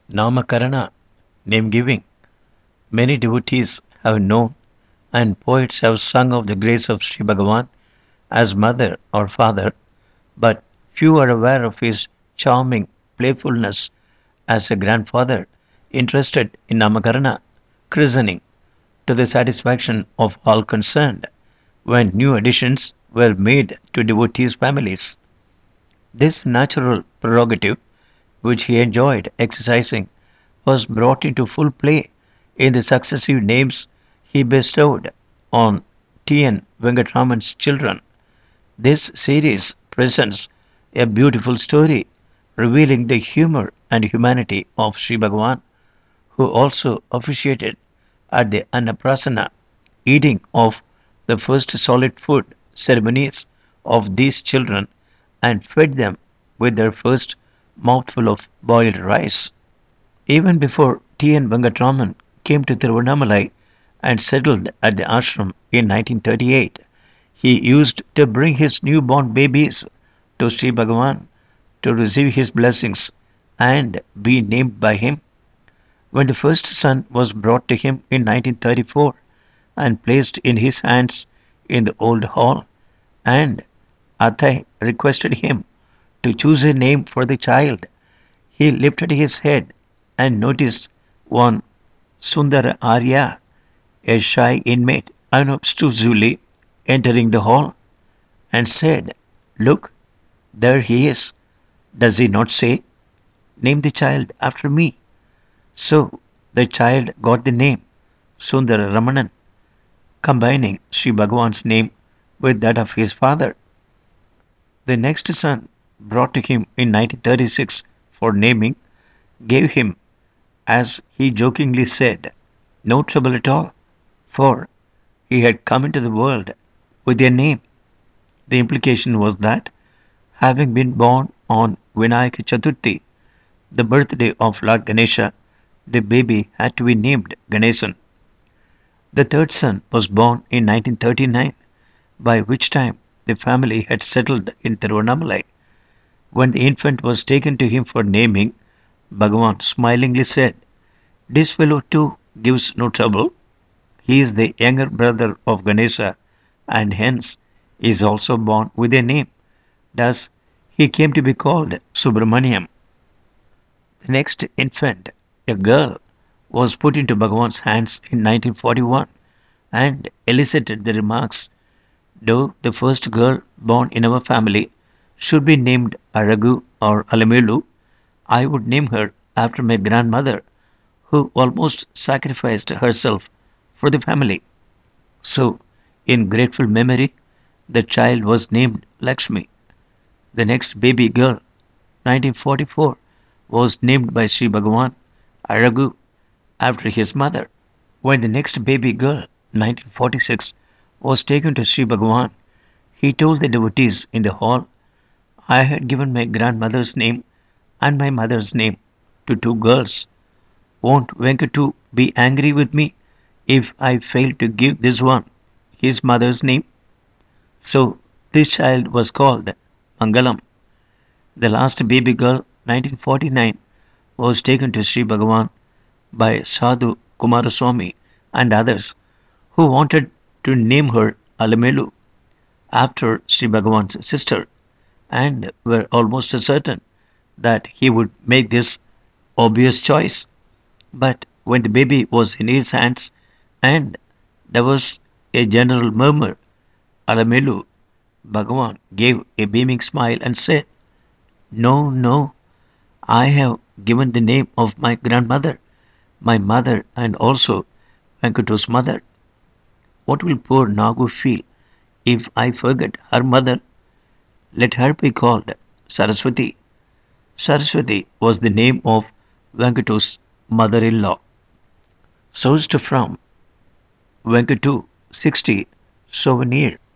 Namakarana, name giving. Many devotees have known and poets have sung of the grace of Sri Bhagavan as mother or father, but few are aware of his charming playfulness as a grandfather interested in Namakarana christening to the satisfaction of all concerned when new additions were made to devotees' families. This natural prerogative, which he enjoyed exercising, was brought into full play in the successive names he bestowed on T.N. Venkatraman's children. This series presents a beautiful story revealing the humor and humanity of Sri Bhagavan, who also officiated at the Annaprasana eating of the first solid food ceremonies of these children and fed them with their first mouthful of boiled rice. Even before T.N. Venkatraman came to Tiruvannamalai and settled at the ashram in 1938, he used to bring his newborn babies to Sri Bhagavan to receive his blessings and be named by him. When the first son was brought to him in 1934 and placed in his hands in the old hall, and Athai requested him to choose a name for the child, he lifted his head and noticed one Sundara Arya, a shy inmate, unobtrusively entering the hall, and said, "Look, there he is. Does he not say, 'Name the child after me?'" So the child got the name Sundara Ramanan, combining Sri Bhagavan's name with that of his father. The next son, brought to him in 1936 for naming, gave him, as he jokingly said, no trouble at all, for he had come into the world with a name. The implication was that, having been born on Vinayaka Chaturthi, the birthday of Lord Ganesha, the baby had to be named Ganesan. The third son was born in 1939, by which time the family had settled in Tiruvannamalai. When the infant was taken to him for naming, Bhagavan smilingly said, "This fellow too gives no trouble. He is the younger brother of Ganesha and hence is also born with a name. Thus, he came to be called Subramaniam." The next infant, a girl, was put into Bhagavan's hands in 1941 and elicited the remarks, "Though the first girl born in our family should be named Aragu or Alamelu, I would name her after my grandmother, who almost sacrificed herself for the family." So, in grateful memory, the child was named Lakshmi. The next baby girl, 1944, was named by Sri Bhagavan Aragu after his mother. When the next baby girl, 1946, was taken to Sri Bhagavan, he told the devotees in the hall, "I had given my grandmother's name and my mother's name to two girls. Won't Venkatu be angry with me if I fail to give this one his mother's name?" So this child was called Mangalam. The last baby girl, 1949, was taken to Sri Bhagavan by Sadhu Kumaraswamy and others who wanted to name her Alamelu after Sri Bhagavan's sister and were almost certain that he would make this obvious choice. But when the baby was in his hands and there was a general murmur, Alamelu, Bhagavan gave a beaming smile and said, "No, no, I have given the name of my grandmother, my mother, and also Venkato's mother. What will poor Nagu feel if I forget her mother? Let her be called Saraswati." Saraswati was the name of Venkato's mother-in-law. Sourced from Venkatu 60 Souvenir.